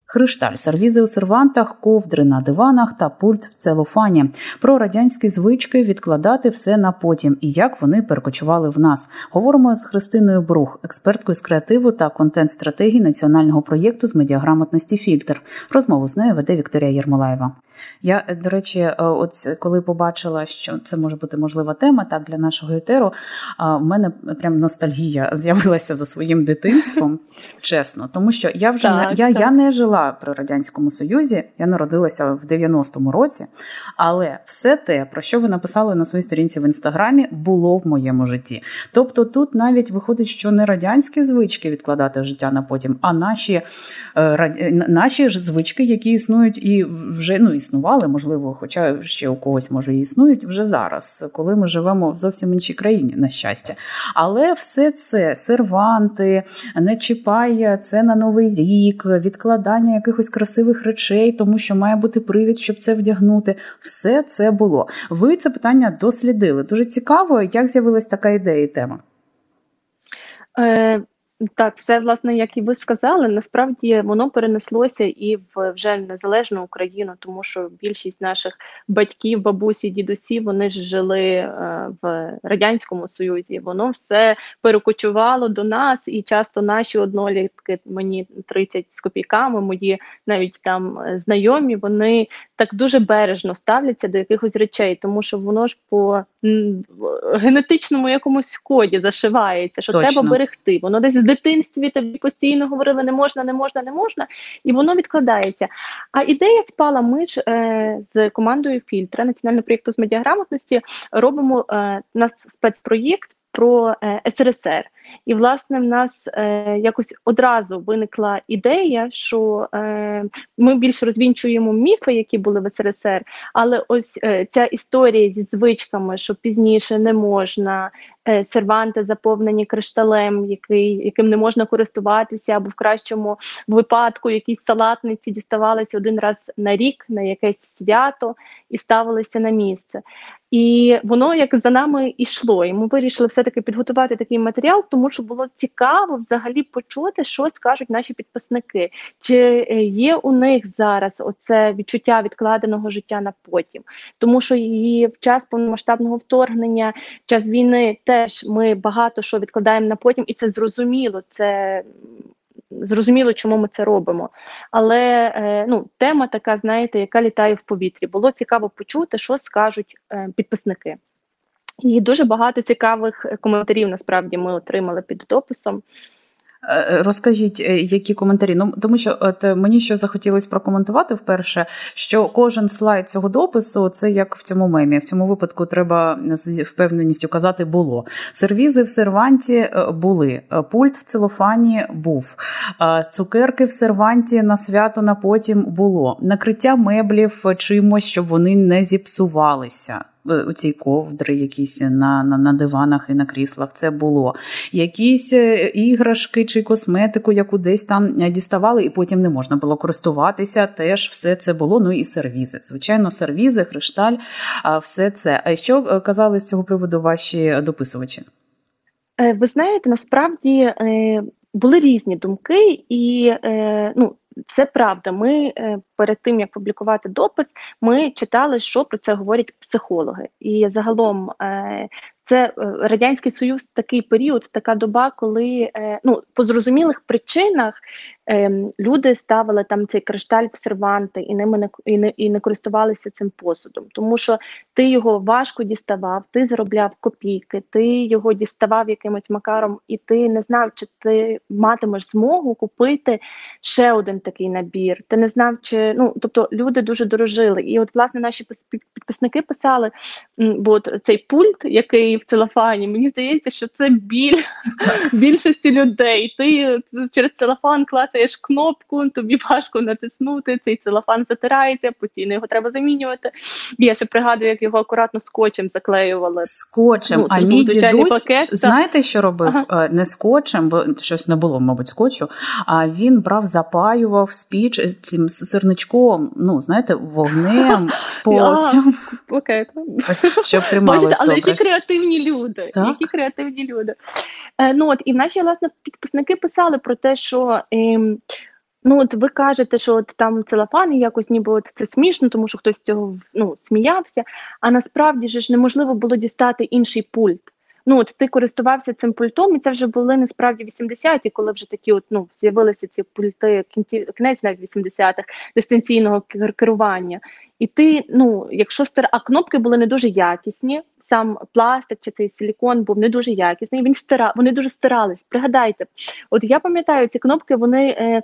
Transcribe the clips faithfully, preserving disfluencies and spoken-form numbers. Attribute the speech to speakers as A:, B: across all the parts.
A: Хришталь, сервізи у сервантах, ковдри на диванах та пульт в целофані. Про радянські звички відкладати все на потім і як вони перекочували в нас. Говоримо з Христиною Брух, експерткою з креативу та контент-стратегії національного проєкту з медіаграмотності «Фільтр». Розмову з нею веде Вікторія Єрмолаєва. Я, до речі, от коли побачила, що це може бути можлива тема так для нашого етеру, в мене прям ностальгія з'явилася за своїм дитинством, чесно. Тому що я вже так, не, я, я не жила при Радянському Союзі, я народилася в дев'яностому році, але все те, про що ви написали на своїй сторінці в Інстаграмі, було в моєму житті. Тобто тут навіть виходить, що не радянські звички відкладати життя на потім, а наші, наші ж звички, які існують і вже, ну, існували, можливо, хоча ще у когось, може, і існують вже зараз, коли ми живемо в зовсім іншій країні, на щастя. Але все це, серванти, не чіпай це на Новий рік, відкладання якихось красивих речей, тому що має бути привід, щоб це вдягнути. Все це було. Ви це питання дослідили. Дуже цікаво, як з'явилась така ідея і тема.
B: Е... Так, все, власне, як і ви сказали, насправді воно перенеслося і в вже незалежну Україну, тому що більшість наших батьків, бабусі, дідусі, вони ж жили е, в Радянському Союзі. Воно все перекочувало до нас, і часто наші однолітки, мені тридцять з копійками, мої навіть там знайомі, вони так дуже бережно ставляться до якихось речей, тому що воно ж по м, генетичному якомусь коді зашивається, що
A: Точно.
B: Треба берегти. Воно десь в дитинстві тобі постійно говорили не можна, не можна, не можна, і воно відкладається. А ідея спала, ми ж е, з командою «Фільтра», національного проєкту з медіаграмотності, робимо е, у нас спецпроєкт про е, ес ер ес ер. І, власне, в нас е, якось одразу виникла ідея, що е, ми більше розвінчуємо міфи, які були в ес ер ес ер, але ось е, ця історія зі звичками, що пізніше не можна, е, серванти заповнені кришталем, який, яким не можна користуватися, або в кращому випадку якісь салатниці діставалися один раз на рік, на якесь свято, і ставилися на місце. І воно як за нами йшло, і ми вирішили все-таки підготувати такий матеріал, тому що було цікаво взагалі почути, що скажуть наші підписники. Чи є у них зараз оце відчуття відкладеного життя на потім? Тому що і в час повномасштабного вторгнення, в час війни теж ми багато що відкладаємо на потім, і це зрозуміло, це... Зрозуміло, чому ми це робимо. Але е, ну, тема така, знаєте, яка літає в повітрі. Було цікаво почути, що скажуть е, підписники. І дуже багато цікавих коментарів, насправді, ми отримали під дописом.
A: Розкажіть, які коментарі? Ну, тому що от мені що захотілося прокоментувати вперше, що кожен слайд цього допису – це як в цьому мемі. В цьому випадку треба з впевненістю казати «було». Сервізи в серванті були, пульт в целофані був, цукерки в серванті на свято на потім було, накриття меблів чимось, щоб вони не зіпсувалися. У цій ковдри якісь на, на, на диванах і на кріслах, це було. Якісь іграшки чи косметику, яку десь там діставали, і потім не можна було користуватися, теж все це було. Ну і сервізи. Звичайно, сервізи, хришталь, все це. А що казали з цього приводу ваші дописувачі?
B: Ви знаєте, насправді були різні думки, і ну, це правда. Ми перед тим, як публікувати допис, ми читали, що про це говорять психологи. І загалом це Радянський Союз, такий період, така доба, коли ну, по зрозумілих причинах люди ставили там цей кришталь в серванти і ними не, і не, і не користувалися цим посудом. Тому що ти його важко діставав, ти заробляв копійки, ти його діставав якимось макаром, і ти не знав, чи ти матимеш змогу купити ще один такий набір. Ти не знав, чи... Ну, тобто люди дуже дорожили. І от, власне, наші підписники писали, бо от цей пульт, який в целофані, мені здається, що це біль більшості людей. Ти через целофан клацаєш кнопку, тобі важко натиснути, цей целофан затирається, постійно його треба замінювати. Я ще пригадую, як його акуратно скотчем заклеювали.
A: Скотчем,
B: ну,
A: а мій дідусь,
B: пакет,
A: знаєте, що робив? Ага. Не скотчем, бо щось не було, мабуть, скотчу, а він брав, запаював спіч цим сирничком, ну, знаєте, вогнем, потім, щоб трималось
B: але
A: добре.
B: які креативні люди,
A: так?
B: які креативні люди. Е, ну, от, і наші, власне, підписники писали про те, що... Е, Ну, от ви кажете, що от там целофан, і якось ніби от це смішно, тому що хтось з цього ну, сміявся. А насправді же ж неможливо було дістати інший пульт. Ну, от ти користувався цим пультом, і це вже були насправді вісімдесяті, коли вже такі от, ну, з'явилися ці пульти, кінці, кінець навіть вісімдесятих, дистанційного кер- керування. І ти, ну, якщо стар... а кнопки були не дуже якісні, сам пластик чи цей силікон був не дуже якісний, він стира... вони дуже стирались. Пригадайте, от я пам'ятаю, ці кнопки, вони е,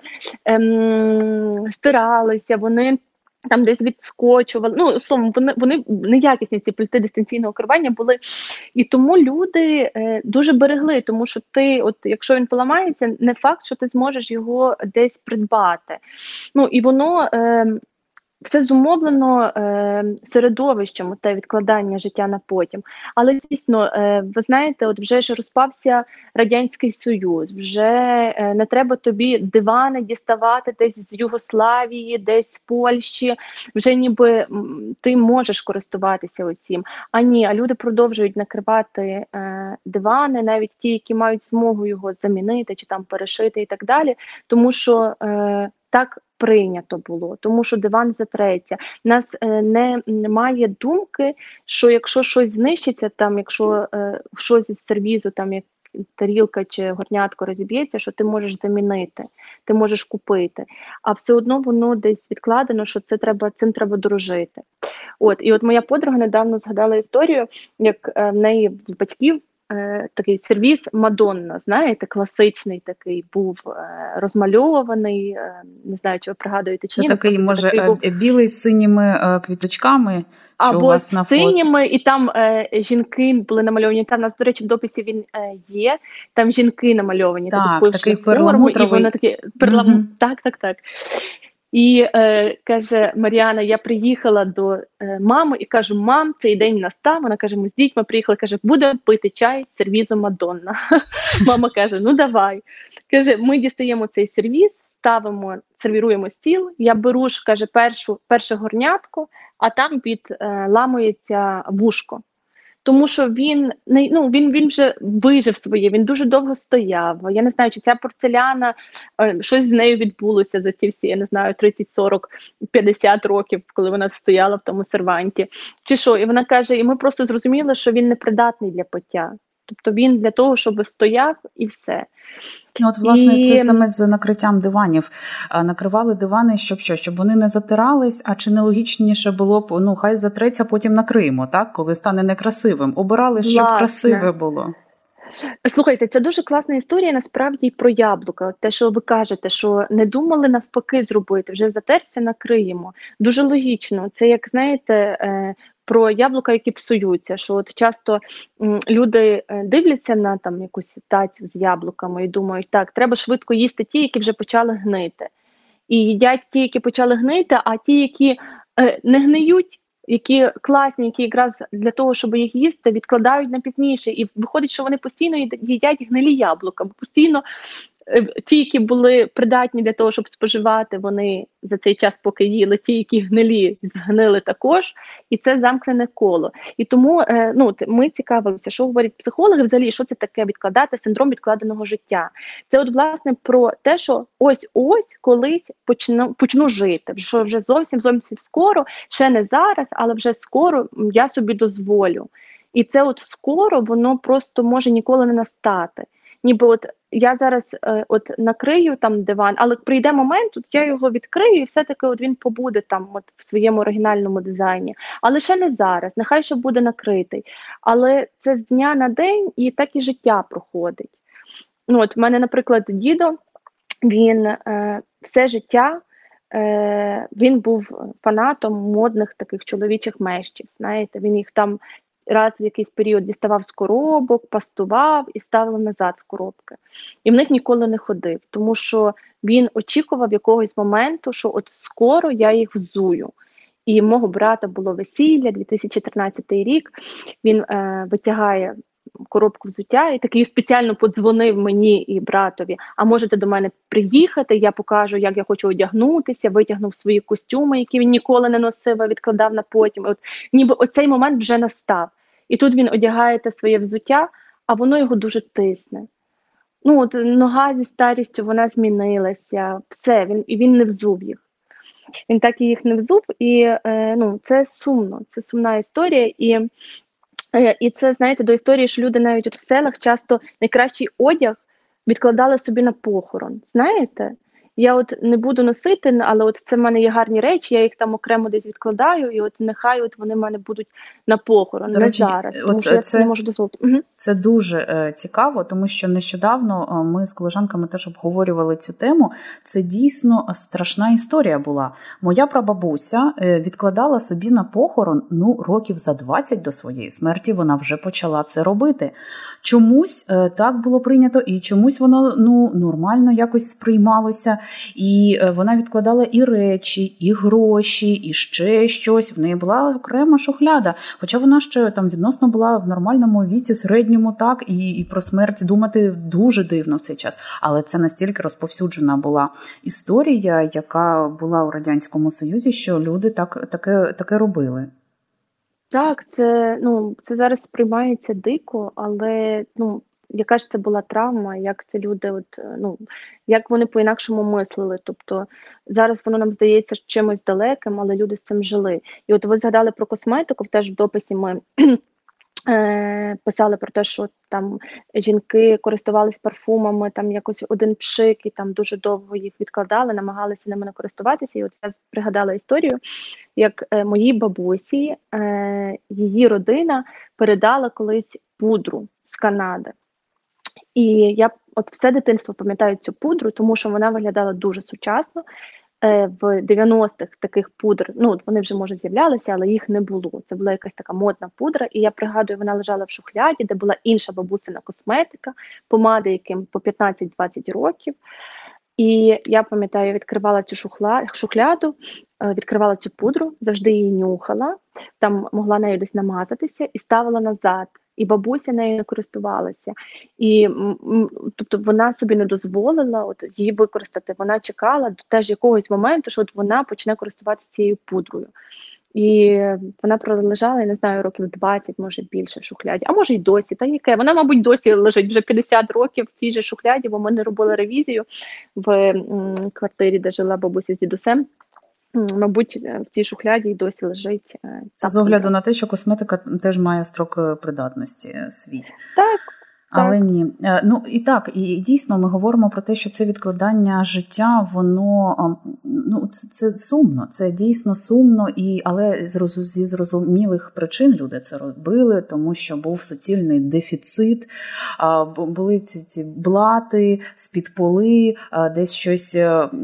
B: ем, стиралися, вони там десь відскочували. Ну, словом, вони, вони неякісні, ці пульти дистанційного керування були. І тому люди е, дуже берегли, тому що ти, от якщо він поламається, не факт, що ти зможеш його десь придбати. Ну, і воно... Е, все зумовлено е, середовищем, те відкладання життя на потім. Але дійсно, е, ви знаєте, от вже ж розпався Радянський Союз, вже е, не треба тобі дивани діставати десь з Югославії, десь з Польщі, вже ніби м, ти можеш користуватися усім. А ні, а люди продовжують накривати е, дивани, навіть ті, які мають змогу його замінити чи там перешити і так далі, тому що е, так прийнято було, тому що диван затреться. У нас е, не, немає думки, що якщо щось знищиться, там, якщо е, щось із сервізу, там як тарілка чи горнятко розіб'ється, що ти можеш замінити, ти можеш купити. А все одно воно десь відкладено, що це треба, цим треба дорожити. От, і от моя подруга недавно згадала історію, як е, в неї в батьків Е, такий сервіс Мадонна, знаєте, класичний такий був е, розмальований, е, не знаю, чи ви пригадуєте, чи
A: Це
B: ні.
A: такий, може,
B: такий був
A: е, білий з синіми е, квіточками, що у
B: або
A: вас
B: з
A: на фото.
B: синіми, і там е, жінки були намальовані. Там у нас, до речі, в дописі він е, є. Там жінки намальовані,
A: Так,
B: таку
A: такий
B: пишні форми, і воно
A: перламутровий.
B: таке перлам...
A: Угу.
B: Так, так, так. І е, каже Мар'яна, я приїхала до е, мами і кажу: мам, цей день настав. Вона каже: ми з дітьми приїхали, каже, будемо пити чай з сервізом Мадонна. Мама каже: ну давай. Каже, ми дістаємо цей сервіз, ставимо, сервіруємо стіл. Я беру ж, каже, першу, перше горнятко, а там підламується е, вушко. Тому що він не ну він він вже вижив своє, він дуже довго стояв. Я не знаю, чи ця порцеляна, е, щось з нею відбулося за ці всі, я не знаю, тридцять, сорок, п'ятдесят років, коли вона стояла в тому серванті. Чи що? І вона каже, і ми просто зрозуміли, що він непридатний для пиття. Тобто він для того, щоб стояв і все.
A: Ну, от, власне,
B: і...
A: це саме з накриттям диванів. Накривали дивани, щоб що? Щоб вони не затирались, а чи не логічніше було б, ну, хай затреться, потім накриємо, так? Коли стане некрасивим. Обирали, щоб
B: Власне.
A: красиве було.
B: Слухайте, це дуже класна історія, насправді, про яблука. Те, що ви кажете, що не думали навпаки зробити, вже затерся, накриємо. Дуже логічно. Це, як, знаєте, про яблука, які псуються, що от часто м, люди дивляться на там якусь тацю з яблуками і думають, так, треба швидко їсти ті, які вже почали гнити. І їдять ті, які почали гнити, а ті, які е, не гниють, які класні, які якраз для того, щоб їх їсти, відкладають на пізніше. І виходить, що вони постійно їдять гнилі яблука, бо постійно ті, які були придатні для того, щоб споживати, вони за цей час поки їли, ті, які гнилі, згнили також, і це замкнене коло. І тому ну, ми цікавилися, що говорять психологи взагалі, що це таке відкладати, синдром відкладеного життя. Це от, власне, про те, що ось-ось колись почну, почну жити, що вже зовсім-зовсім скоро, ще не зараз, але вже скоро я собі дозволю. І це от скоро, воно просто може ніколи не настати. Ніби от я зараз е, от накрию там диван, але прийде момент, от я його відкрию, і все-таки от він побуде там от в своєму оригінальному дизайні. Але ще не зараз, нехай ще буде накритий. Але це з дня на день, і так і життя проходить. Ну, от в мене, наприклад, дідо, він е, все життя, е, він був фанатом модних таких чоловічих мештів, знаєте, він їх там раз в якийсь період діставав з коробок, пастував і ставив назад в коробки. І в них ніколи не ходив, тому що він очікував якогось моменту, що от скоро я їх взую. І мого брата було весілля, дві тисячі тринадцятий рік, він е, витягає коробку взуття і такий спеціально подзвонив мені і братові: а можете до мене приїхати, я покажу, як я хочу одягнутися, витягнув свої костюми, які він ніколи не носив, а відкладав на потім. От, ніби оцей момент вже настав. І тут він одягає те своє взуття, а воно його дуже тисне. ну, от нога зі старістю, вона змінилася, все, він, і він не взув їх. Він так і їх не взув, і е, ну, це сумно, це сумна історія. І, е, і це, знаєте, до історії, що люди навіть от в селах часто найкращий одяг відкладали собі на похорон. Знаєте? Я от не буду носити, але от це в мене є гарні речі, я їх там окремо десь відкладаю, і от нехай от вони в мене будуть на похорон,
A: До
B: не
A: речі,
B: зараз, тому
A: от
B: що я
A: це,
B: це не можу дозволити. Угу.
A: Це дуже е, цікаво, тому що нещодавно е, ми з колежанками теж обговорювали цю тему. Це дійсно страшна історія була. Моя прабабуся е, відкладала собі на похорон, ну, років за двадцять до своєї смерті вона вже почала це робити. Чомусь е, так було прийнято, і чомусь воно, ну, нормально якось сприймалося. І е, вона відкладала і речі, і гроші, і ще щось. В неї була окрема шухляда. Хоча вона ще там відносно була в нормальному віці, середньому, так, і, і про смерть думати дуже дивно в цей час. Але це настільки розповсюджена була історія, яка була у Радянському Союзі, що люди так, таке, таке робили.
B: Так, це, ну, це зараз сприймається дико, але, ну, яка ж це була травма, як це люди, от, ну, як вони по-інакшому мислили. Тобто зараз воно нам здається чимось далеким, але люди з цим жили. І от ви згадали про косметику, теж в дописі ми е, писали про те, що там жінки користувались парфумами, там якось один пшик, і там дуже довго їх відкладали, намагалися ними не користуватися. І от я пригадала історію, як е, моїй бабусі, е, її родина передала колись пудру з Канади. І я от все дитинство пам'ятаю цю пудру, тому що вона виглядала дуже сучасно. Е, в дев'яностих таких пудр, ну, вони вже, може, з'являлися, але їх не було. Це була якась така модна пудра, і я пригадую, вона лежала в шухляді, де була інша бабусина косметика, помади, яким по п'ятнадцять-двадцять років. І я пам'ятаю, відкривала цю шухла, шухляду, відкривала цю пудру, завжди її нюхала, там могла нею десь намазатися і ставила назад. І бабуся нею не користувалася. І, тобто, вона собі не дозволила от, її використати. Вона чекала до теж якогось моменту, що от вона почне користуватися цією пудрою. І вона пролежала, я не знаю, років двадцять, може більше в шухляді, а може й досі. Та яке? Вона, мабуть, досі лежить вже п'ятдесят років в цій же шухляді, бо ми не робили ревізію в м, квартирі, де жила бабуся з дідусем. Мабуть, в цій шухляді й досі лежить.
A: Це з огляду на те, що косметика теж має строк придатності свій.
B: Так.
A: Але
B: так.
A: ні. Ну і так, і дійсно ми говоримо про те, що це відкладання життя, воно, ну, це, це сумно, це дійсно сумно, і, але зі зрозумілих причин люди це робили, тому що був суцільний дефіцит, були ці, ці блати з-під поли, десь щось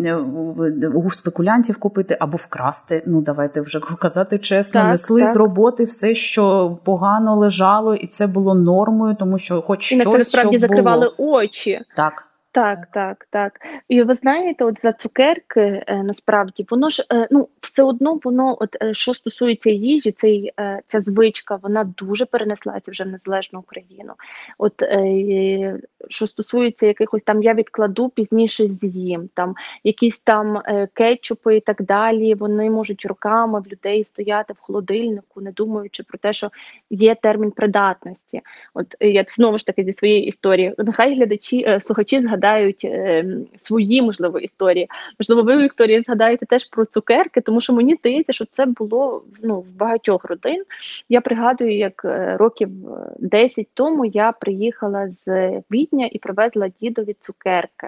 A: у спекулянтів купити або вкрасти, ну давайте вже казати чесно,
B: так,
A: несли
B: так.
A: з роботи все, що погано лежало, і це було нормою, тому що хоч
B: і на це насправді закривали
A: було.
B: очі.
A: Так.
B: Так, так, так. І ви знаєте, от за цукерки, е, насправді, воно ж, е, ну, все одно воно, от, е, що стосується їжі, цей, е, ця звичка, вона дуже перенеслася вже в незалежну Україну. От, е, що стосується якихось там, я відкладу, пізніше з'їм, там, якісь там е, кетчупи і так далі, вони можуть роками в людей стояти в холодильнику, не думаючи про те, що є термін придатності. От, я знову ж таки зі своєї історії, нехай глядачі, е, слухачі згадають, згадають е, свої, можливо, історії. Можливо, ви, Вікторія, згадаєте теж про цукерки, тому що мені здається, що це було, ну, в багатьох родин. Я пригадую, як е, років десять тому я приїхала з Відня і привезла дідові цукерки.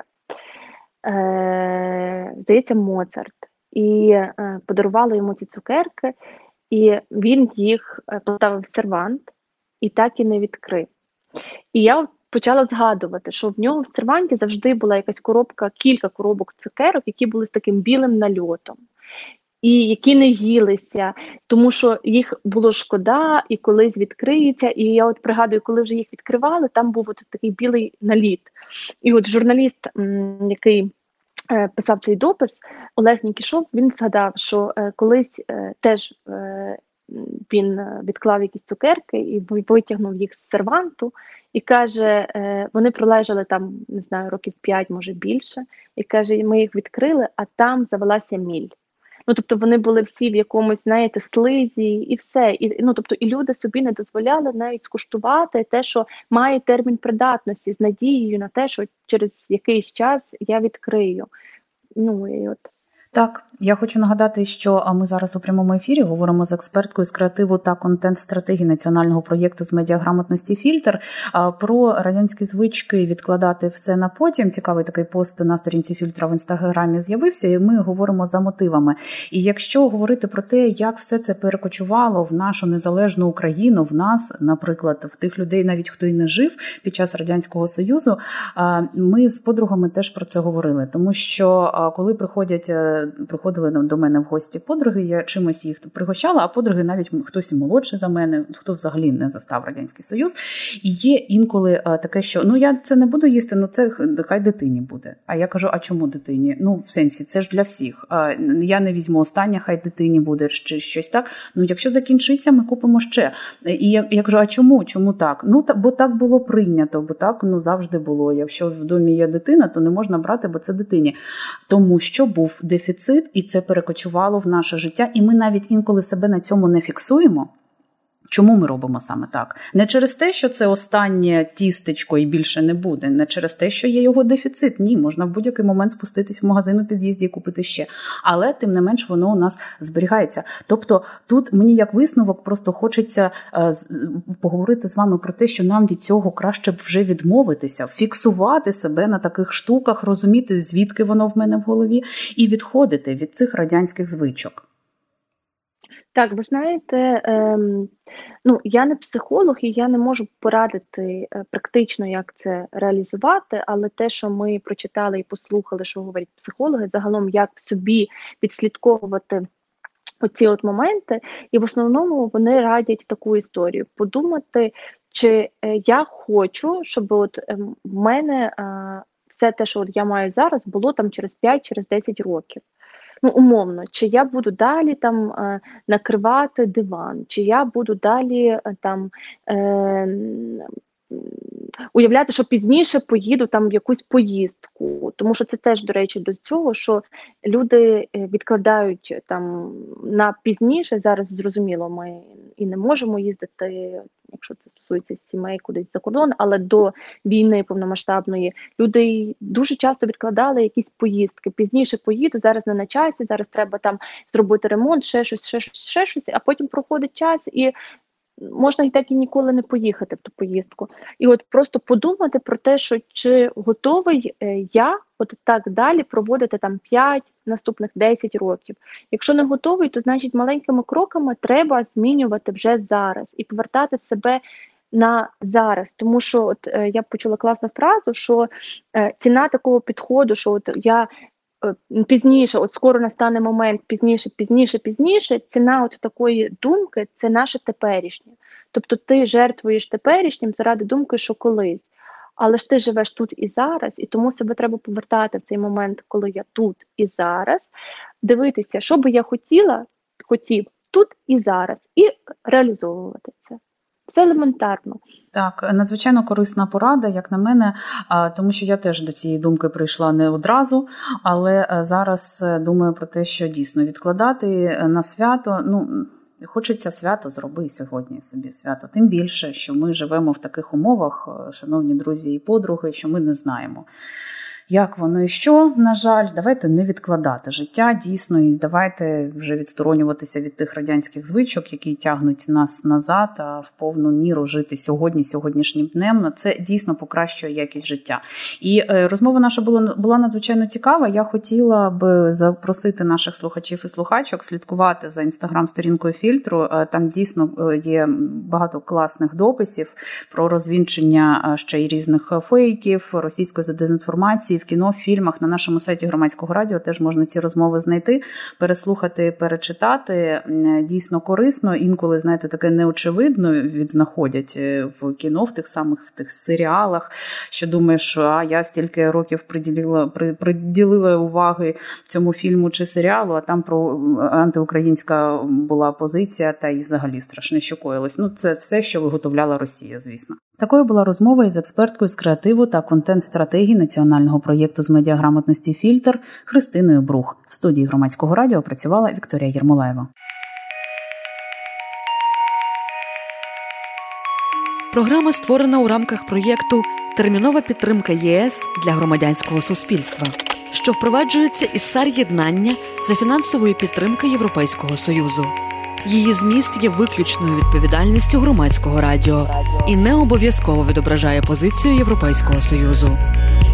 B: Е, здається, Моцарт. І е, подарувала йому ці цукерки, і він їх поставив в сервант і так і не відкрив. І я почала згадувати, що в нього в серванті завжди була якась коробка, кілька коробок цукерок, які були з таким білим нальотом. І які не їлися, тому що їх було шкода, і колись відкриються. І я от пригадую, коли вже їх відкривали, там був от такий білий наліт. І от журналіст, який е, писав цей допис, Олег Нікішов, він згадав, що е, колись е, теж е, він відклав якісь цукерки і витягнув їх з серванту, і каже, вони пролежали там, не знаю, років п'ять, може більше, і каже, ми їх відкрили, а там завелася міль. Ну, тобто вони були всі в якомусь, знаєте, слизі і все. І, ну, тобто, і люди собі не дозволяли навіть скуштувати те, що має термін придатності, з надією на те, що через якийсь час я відкрию. Ну, і от.
A: Так, я хочу нагадати, що ми зараз у прямому ефірі говоримо з експерткою з креативу та контент-стратегії національного проєкту з медіаграмотності «Фільтр» про радянські звички відкладати все на потім. Цікавий такий пост на сторінці «Фільтра» в інстаграмі з'явився, і ми говоримо за мотивами. І якщо говорити про те, як все це перекочувало в нашу незалежну Україну, в нас, наприклад, в тих людей, навіть хто і не жив під час Радянського Союзу, ми з подругами теж про це говорили. Тому що коли приходять приходили до мене в гості подруги, я чимось їх пригощала, а подруги навіть хтось і молодший за мене, хто взагалі не застав Радянський Союз. І є інколи таке, що ну я це не буду їсти, ну це хай дитині буде. А я кажу, а чому дитині? Ну, в сенсі, це ж для всіх. Я не візьму останнє, хай дитині буде, чи щось так. Ну, якщо закінчиться, ми купимо ще. І я, я кажу, а чому? Чому так? Ну, та, бо так було прийнято, бо так ну, завжди було. Якщо в домі є дитина, то не можна брати, бо це дитині. Тому що був дефіцит, і це перекочувало в наше життя, і ми навіть інколи себе на цьому не фіксуємо. Чому ми робимо саме так? Не через те, що це останнє тістечко і більше не буде, не через те, що є його дефіцит. Ні, можна в будь-який момент спуститись в магазин у під'їзді і купити ще. Але, тим не менш, воно у нас зберігається. Тобто, тут мені як висновок просто хочеться е, поговорити з вами про те, що нам від цього краще б вже відмовитися, фіксувати себе на таких штуках, розуміти, звідки воно в мене в голові, і відходити від цих радянських звичок.
B: Так, ви знаєте, ем, ну, я не психолог і я не можу порадити е, практично, як це реалізувати, але те, що ми прочитали і послухали, що говорять психологи, загалом як в собі підслідковувати оці от моменти, і в основному вони радять таку історію. Подумати, чи е, я хочу, щоб от е, в мене е, все те, що от я маю зараз, було там через п'ять, через десять років. Ну, умовно, чи я буду далі там е, накривати диван, чи я буду далі е, там е, уявляти, що пізніше поїду там в якусь поїздку. Тому що це теж, до речі, до цього, що люди відкладають там на пізніше, зараз зрозуміло, ми і не можемо їздити, якщо це стосується сімей кудись за кордон, але до війни повномасштабної люди дуже часто відкладали якісь поїздки. Пізніше поїду, зараз не на часі, зараз треба там зробити ремонт, ще щось, ще щось, ще щось, а потім проходить час і можна і так і ніколи не поїхати в ту поїздку. І от просто подумати про те, що чи готовий я от так далі проводити там п'ять, наступних десять років. Якщо не готовий, то значить маленькими кроками треба змінювати вже зараз і повертати себе на зараз. Тому що от е, я почула класну фразу, що е, ціна такого підходу, що от я пізніше, от скоро настане момент, пізніше, пізніше, пізніше, ціна от такої думки – це наше теперішнє. Тобто ти жертвуєш теперішнім заради думки, що колись. Але ж ти живеш тут і зараз, і тому себе треба повертати в цей момент, коли я тут і зараз, дивитися, що би я хотіла, хотів тут і зараз, і реалізовувати це. Все елементарно.
A: Так, надзвичайно корисна порада, як на мене, тому що я теж до цієї думки прийшла не одразу, але зараз думаю про те, що дійсно відкладати на свято, ну, хочеться свято, зроби сьогодні собі свято. Тим більше, що ми живемо в таких умовах, шановні друзі і подруги, що ми не знаємо, як воно і що, на жаль, давайте не відкладати життя, дійсно, і давайте вже відсторонюватися від тих радянських звичок, які тягнуть нас назад, а в повну міру жити сьогодні, сьогоднішнім днем. Це дійсно покращує якість життя. І е, розмова наша була, була надзвичайно цікава. Я хотіла б запросити наших слухачів і слухачок слідкувати за інстаграм-сторінкою «Фільтру». Там дійсно є багато класних дописів про розвінчення ще й різних фейків, російської дезінформації, в кіно, в фільмах, на нашому сайті Громадського радіо теж можна ці розмови знайти, переслухати, перечитати. Дійсно корисно, інколи, знаєте, таке неочевидно відзнаходять в кіно, в тих самих в тих серіалах, що думаєш, що а, я стільки років приділила, приділила уваги цьому фільму чи серіалу, а там про антиукраїнська була позиція, та й взагалі страшне, що коїлось. Ну, це все, що виготовляла Росія, звісно. Такою була розмова із експерткою з креативу та контент-стратегії національного проєкту з медіаграмотності «Фільтр» Христиною Брух. В студії Громадського радіо працювала Вікторія Єрмолаєва.
C: Програма створена у рамках проєкту «Термінова підтримка ЄС для громадянського суспільства», що впроваджується із САР-єднання за фінансової підтримки Європейського Союзу. Її зміст є виключною відповідальністю Громадського радіо і не обов'язково відображає позицію Європейського Союзу.